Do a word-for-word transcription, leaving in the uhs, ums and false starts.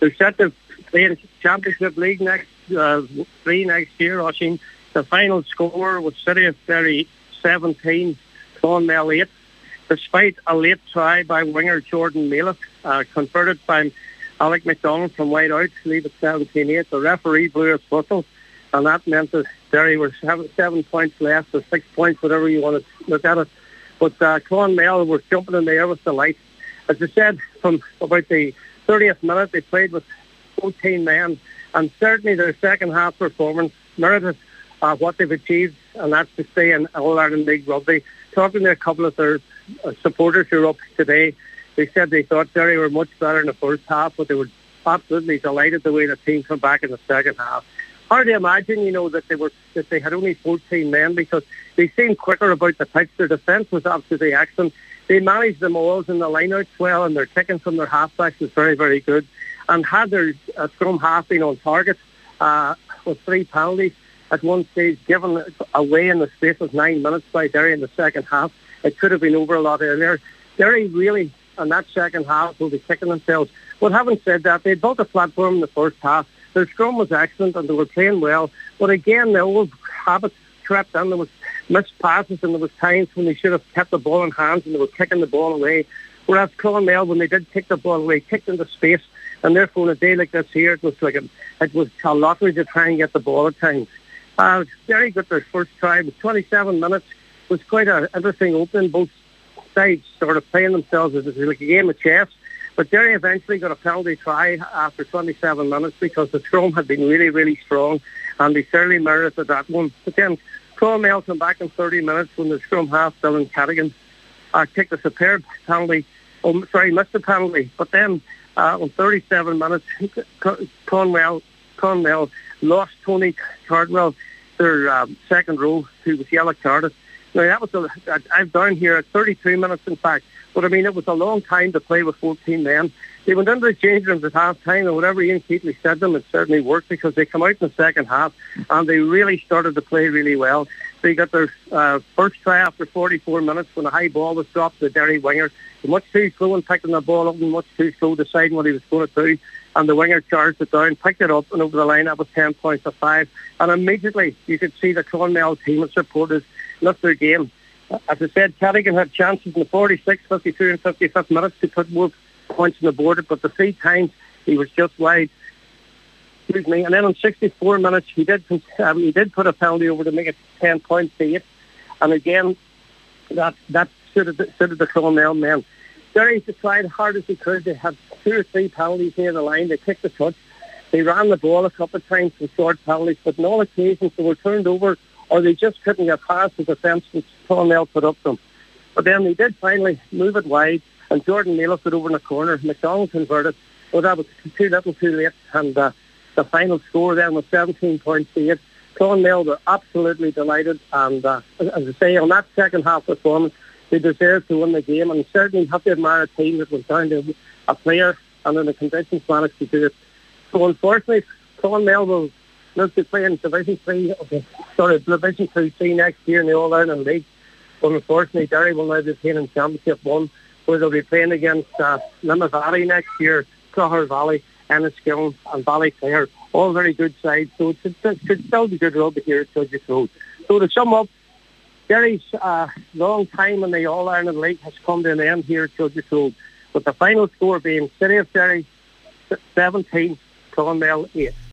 They're set to play the Championship League next uh, three next year, Oisin. The final score was City of Derry seventeen, Clonmel eight. Despite a late try by winger Jordan Malett, uh, converted by Alec McDonald from wide out to lead at seventeen eight, the referee blew his whistle, and that meant that Derry were seven, seven points left, or six points, whatever you want to look at it. But uh, Clonmel were jumping in the air with delight. As I said, from about the thirtieth minute, they played with fourteen men, and certainly their second half performance merited uh, what they've achieved, and that's to stay in All-Ireland League Rugby. Talking to a couple of their uh, supporters who were up today, they said they thought Derry were much better in the first half, but they were absolutely delighted the way the team came back in the second half. Hard to imagine, you know, that they were that they had only fourteen men, because they seemed quicker about the pitch. Their defence was absolutely excellent. They managed the mauls and the lineouts well, and their kicking from their halfbacks was very, very good. And had their uh, scrum half been on target uh, with three penalties at one stage, given away in the space of nine minutes by Derry in the second half, it could have been over a lot earlier. Derry really, in that second half, will be kicking themselves. But having said that, they built a platform in the first half. Their scrum was excellent and they were playing well. But again, the old habit crept in. There was missed passes and there was times when they should have kept the ball in hands and they were kicking the ball away. Whereas Clonmel, when they did kick the ball away, kicked into space. And therefore, on a day like this here, it was like a, it was a lottery to try and get the ball at times. Uh, Derry got their first try. It was twenty-seven minutes. It was quite an interesting opening. Both sides started playing themselves as like a game of chess. But Derry eventually got a penalty try after twenty-seven minutes because the scrum had been really, really strong, and they certainly merited that one. But then Clonmel came back in thirty minutes when the scrum half, Dylan Cadigan, uh, kicked a superb penalty. Oh, sorry, missed the penalty. But then uh, on thirty-seven minutes, Clonmel, Clonmel lost Tony Cardwell, their um, second row, who was yellow carded. Now, that was a, I'm down here at thirty-two minutes, in fact. But, I mean, it was a long time to play with fourteen men. They went into the change rooms at half-time, and whatever Ian Keatley said to them, it certainly worked, because they come out in the second half, and they really started to play really well. They got their uh, first try after forty-four minutes when a high ball was dropped to the Derry winger. Much too slow in picking the ball up and much too slow deciding what he was going to do. And the winger charged it down, picked it up, and over the line, that was ten points to five. And immediately, you could see the Clonmel team and supporters lift their game. As I said, Cadigan had chances in the forty-sixth, fifty-two and fifty-fifth minutes to put more points on the board, but the three times he was just wide. Excuse me. And then on sixty-four minutes, he did um, he did put a penalty over to make it ten points to eight. And again, that that suited the, suited the Clonmel men. Derry tried hard as they could. They had two or three penalties near the line. They kicked the touch. They ran the ball a couple of times with short penalties, but on all occasions they were turned over, or they just couldn't get past the defence which Clonmel put up them. But then they did finally move it wide, and Jordan Malett put over in the corner. McDonald converted, but that was too little too late, and uh, the final score then was seventeen points to eight. Clonmel were absolutely delighted, and uh, as I say, on that second half performance, they deserved to win the game, and certainly have to admire a team that was down to a player and in the conditions managed to do it. So unfortunately, Clonmel will look to play in Division three, okay, sorry, Division two C next year in the All-Ireland League. But unfortunately, Derry will now be playing in Championship one, where they'll be playing against uh, Limerick Valley next year, Clogher Valley, Enniskillen and Ballyclare. All very good sides, so it should, it should still be good rugby here at Judges Road. So to sum up, Derry's uh, long time in the All-Ireland League has come to an end here at Judges Road, with the final score being City of Derry seventeen, Clonmel eight.